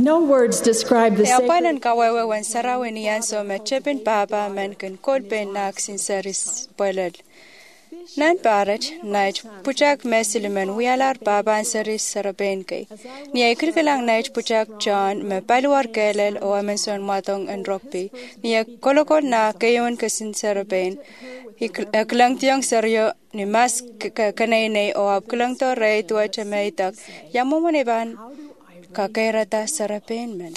No words describe the Apan sacred ang kawawa wan sarawan niyan so machepin papa man kan kolpen nak sinceris polad. Nan parach naich puchak mesilimen wialar baban seris saraben kay. Niya ikirkilang naich puchak John me paluar kelel o amenson matong en rokpi. Niya kolokol na kayon kasin saraben. Iklang tiyong seryo ni mas kanay o abkulang to rey tuwa chamaitak. Yamumuniban kakairata saraben men.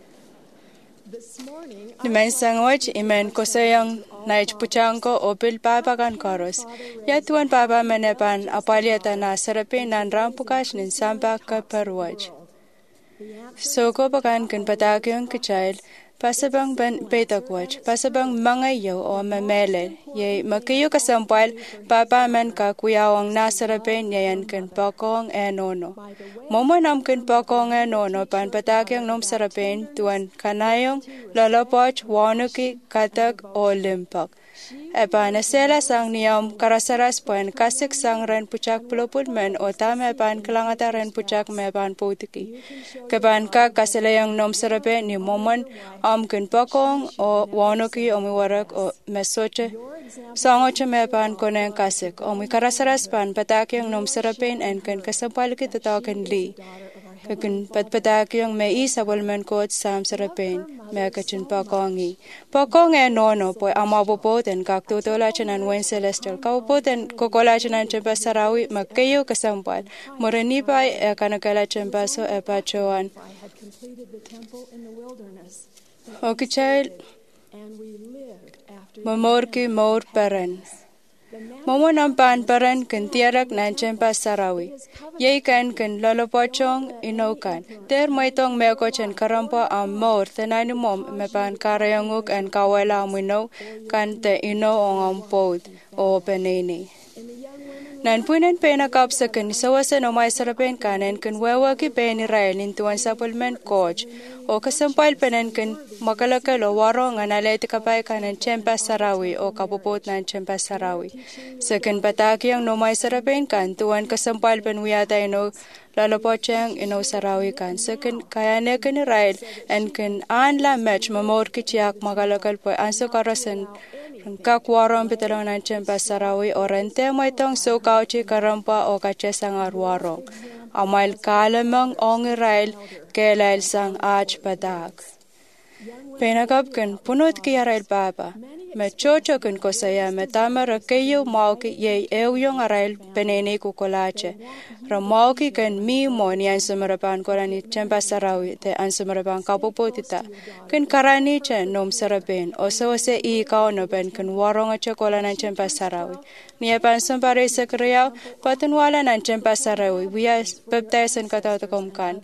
Nimen sangwach imen kosayang naich puchangko opil papa kan koros. Yatuan papa menepan apaliata na sarapin nan rampukas nin sampa ka perwaj. Soko pakan kan patakyong kachail pasabang ben betakwach pasabang mangayo o memele ye makiyo kasampal papa men ka kuyawang nasarapin yayan kan pakong enono. Momonam kan pakong enono pan patakyong nom sarapin tuan kanayong lalapoch wanuki katak o limpak. Epan asela sang niyam karasaras pan kasik sang ren puchak pulupul men o tame pan kalangata ren puchak mepan putiki. Kepan ka kaselayang nom sarape ni momon kan pakong o wanuki o miwarak o mesoche. Sangoche mepan koneng kasik o mi karasaras pan patakyang nom sarapin en kan kasampaliki tatakan li. Kakin patpatakyang me isabol men kot sam sarapin me kachin pakongi. Pakong nono po amapopoten kaktutola chanan wen celestial kapopoten kokola chanan chempa sarawi makayo kasampal morenipay kanakala chempaso epachoan. Okichail mamorki mor peren. Momon pan peren kan tiarak nan chempa sarawi. Yei kan lolopochong inokan. Ter maitong mekochen karampa mor tenani mom mepan karayanguk en kawela amino kan te ino ong pod o penini. Nan puinen pena kapsakan sawasan o may sarapen kanen kan wewa ki peni rael nintuan supplement coach o kasampal penen kan makalakal o waro nga nalete kapay kanen chempa sarawi o kapupot nan chempa sarawi. Sakan patakyang no may sarapen kan tuan kasampal penwiyata ino lalapochang ino sarawi kan. Sakan kayane kan rael en kan anla match mamor ki chiyak makalakal po anso karasan kakwarong pitalaw ng chempa sarawi o rente mo itong sukauchi karampa o kachesang arwarong. Amal kalamang ong Israel kelail sang ach padag. Pinagapkan punot ki Israel papa. Me chochokan ko saya me tamara kayo mauki ye ewyong Israel penene kukolache. Ramauki kan mi mo ni ang sumarapan ko ni chempa sarawi te ang sumarapan kapuputita. Kan karani chen nom sarapin o sawase ikaw no pen kan warong at chokola ng chempa sarawi. Niya pan sumpare sa kriyaw patunwala ng chempa sarawi. Wiya baptizan katatakom kan.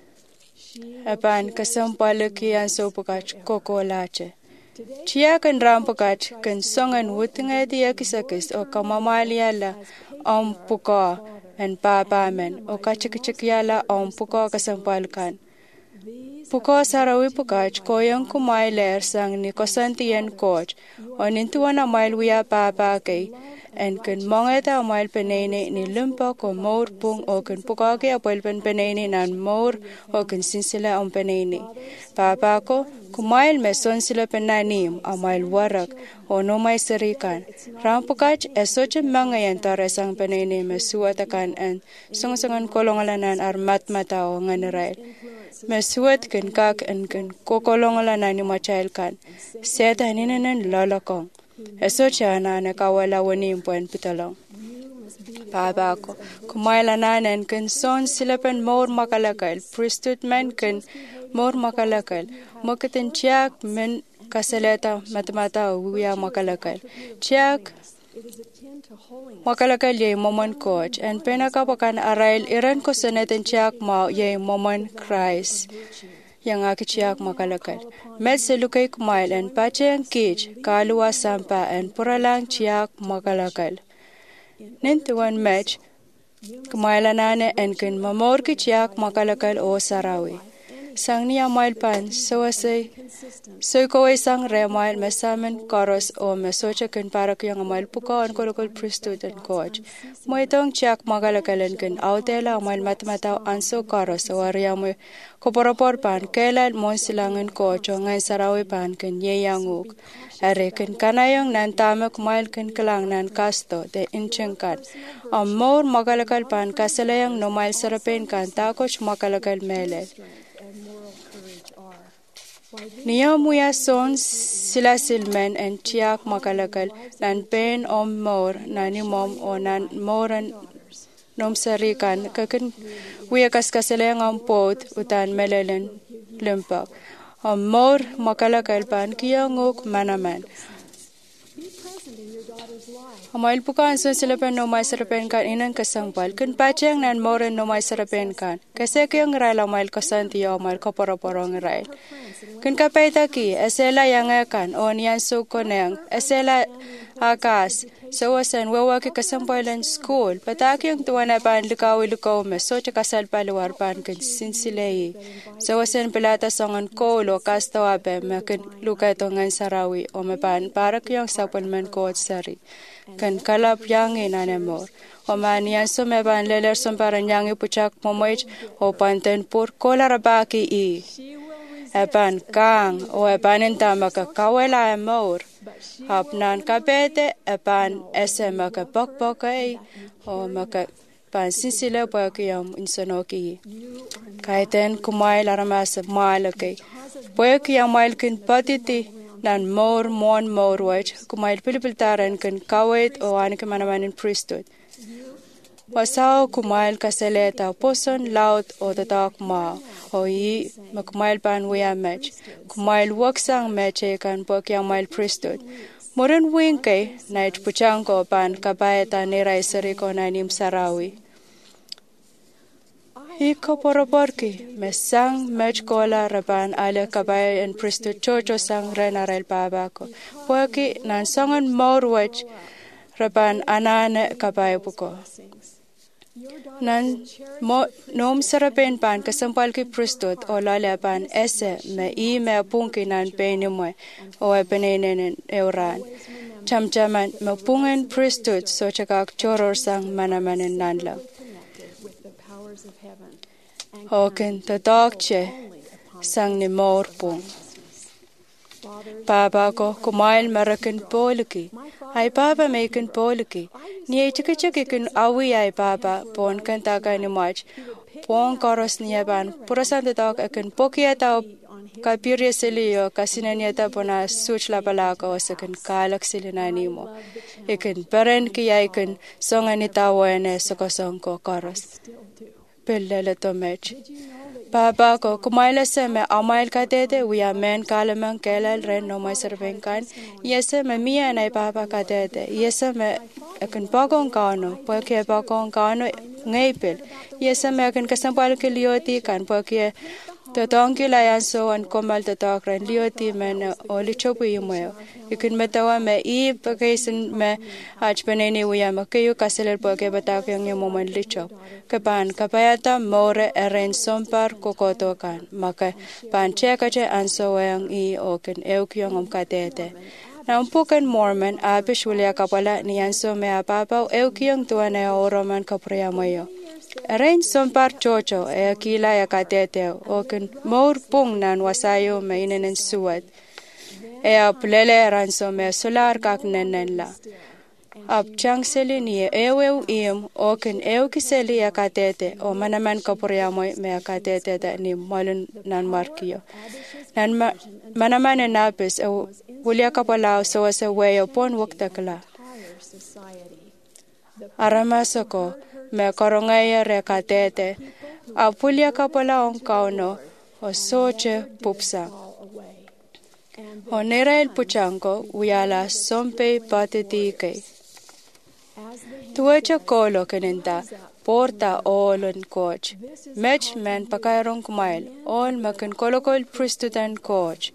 Apan kasampalaki ang sopukach kokolache. Chia kan rampakach kan songan wutinga diya kisakis o kamamaliala ang puka en papamen o kachikachikyala ang puka kasampalkan. Puka sarawi pukach koyang kumailer sang ni kosantiyan coach o nintuan ang mailwiya papakay en kan mongeta ang mail penene ni lumpa ko maur pung o kan pukake apel penene nan maur o kan sinsila ang penene. Papa ko kumail meson sila penanim ang mail warak o no may sarikan. Rampukach esoche mangayan tares ang penene mesuatakan en sungsungan kolongalanan armat matao nga nirail. Mesuat kan kak en kan kokolongalanan ni machail kan. Seta ninanan lalakong. Esoche anana kawala wanim puen pitalong. Papa ko kumailananan kan son sila pen maur makalakal. Priesthood men kan maur makalakal. Makatin tiyak men kasaleta matamata uwiya makalakal. Tiyak makalakal yay momon coach and penakapakan arail iran ko sanetin tiyak ma yay momon Christ. Yang akichiyak makalakal. Med selukay kumail and pache ang kich kaluwa sampa and puralang tiyak makalakal. Nintuan match kumailanane and kan mamor ki tiyak makalakal o sarawi. sang niya mail pan so ko sang re mail mesamen koros o mesocha kan para kyang mail puko an kolokol priesthood and coach mo itong chak magalakalan kan autela mail matmata anso koros o ariya mo koporopor pan kelal mon silangan coach o ngai sarawi pan kan yeyanguk are kan kanayong nan tamak mail kan kalang nan kasto de inchengkan amor magalakal pan kasalayang no mail sarapen kan takoch magalakal mele niya muya son sila silmen en tiyak makalakal nan pen mor nani mom o nan moran nom sarikan kakan wiya kaskasalayang ang pot utan melelen limpak mor makalakal pan kiyangok manaman Amail bukan so sila pen no mai sarapen kan inan kasangpal kun pachang nan moren no mai sarapen kan kasi kyang rail amail kasanti amail kaporo-porong rail kun kapaita ki esela yang kan onian so koneng esela akas so wasan wawa ki kasampalan school pataki yung tuwan na pan lukaw me so kasal paluar pan kun sinsilei so wasan pelata songan ko lo kastawa be makin luka tongan sarawi o mepan para kyang sapalman ko sari kan kalap yang inanamor o manian so meban leler som para yang ipuchak momoich o panten pur kolarabaki i epan kang o epanin tamaka kawela amor hapnan kapete epan maka pokpokai o maka pan sinsile pa kiyam insonoki kaiten kumai laramas malakay po kiyam mailkin patiti nan mor wach kumail pilipiltaran kan kawait o anik manamanin priesthood wasao kumail kaseleta poson laut o tatak ma o yi makumail pan wiya mech kumail waksang meche kan pokya mail priesthood moren wingke nait puchangko pan kabayeta niray sariko nanim sarawi Iko poroporki, mesang mech kola raban ale kabay en pristo chocho sang renarel babako. Poki nan songan morwach raban anane kabay buko. Nan nom sarapen pan kasampal ki pristot o lale pan ese me punki nan penimoy o epenenen euran. Chamchaman me pungen pristot so chakak choror sang manamanen nanlaw. Hoken tadakche sang ni morpung. Baba ko kumail marakan poliki. Ay baba mekan poliki. Niye chiki awi ay baba pon kan taga ni mach. Pon koros niya ban. Purasan tadak akan pokia tao kapirya siliyo kasina niya ta pona such la palaka o sakan kalak silinani mo. Ikan beren kiya ikan songan itawane sokosong ko koros. Pillele tomech. Baba ko kumaila seme amail katete wiya men kalaman kelal ren no mai servenkan. Yese me mia na baba katete. Yese me akan bagong kano. Pake bagong kano ngaypil. Yese me akan kasampal ke lioti kan pake totongki layan so an komal totok ren lioti men oli chopu yumayo. Ikan metawa me pagkaisin me aj paneni wiya makayo kasalir pake batak yung moman lichop. Kapan kapayata more eren sompar kokotokan maka pan chekache anso yang oken eukyong katete. Na umpukan Mormon abish wilya kapala ni anso me apapaw eukyong tuwane oroman kapriyamayo. Eren sompar chocho akila ya katete oken more pung nan wasayo me inenen suwat. Plele ranso me solar kak nenenla. Ab chang seli ni oken kiseli ya katete o manaman kapuryamoy me katete da ni malun nan markiyo. Nan manaman napis wulya kapalaw sa weyo pon waktakla. Aramasako me korongaya re katete apulya kapalaw kauno o soche pupsa. Onerail puchanko uyala sompe patetike. Tuwacha kolo kanenta porta olon coach. Mech men pakairong kumail all makan kolokol pristutan coach.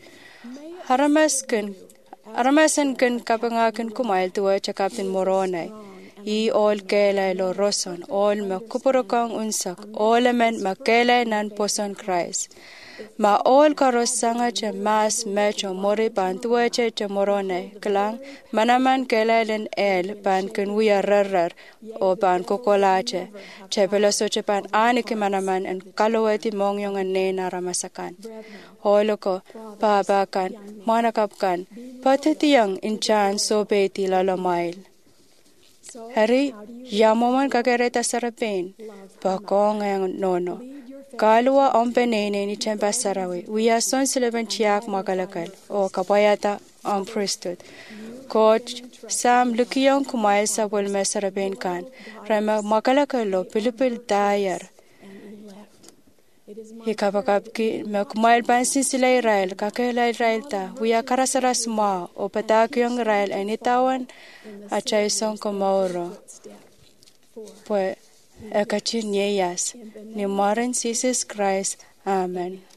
Haramasan kan kapangakan kumail tuwacha Captain Moronay. I ol kelai lo roson, ol me kupurokong unsak, olemen ma kelai nan poson Christ. Ma ol karosanga che mas mecho mori ban tuache che morone, klang manaman kelailen el ban kenwia rarar o ban kokolache, che peloso che ban aniki manaman en kaloweti mongyong en nena ramasakan. Holoko, pabakan, manakapkan, patitiyang inchan sobeti lalomail. Hari, yamoman kagereta sarapin, bakong ang nono. Kalua ompenene ni chempasarawi, uya son silaban chiak magalakal, o kapayata ang priesthood. Coach Sam lukiyong kumail sa bulme sarapin kan, rema magalakalo pilipil dayar. Hikapakapki me kumail pansin sila Israel, kakela Israel ta, uya karasaras ma, o patakyong Israel anitawan at chaysong kumauro. Pues, ekachin yeyas, ni Maran Jesus Christ. Amen.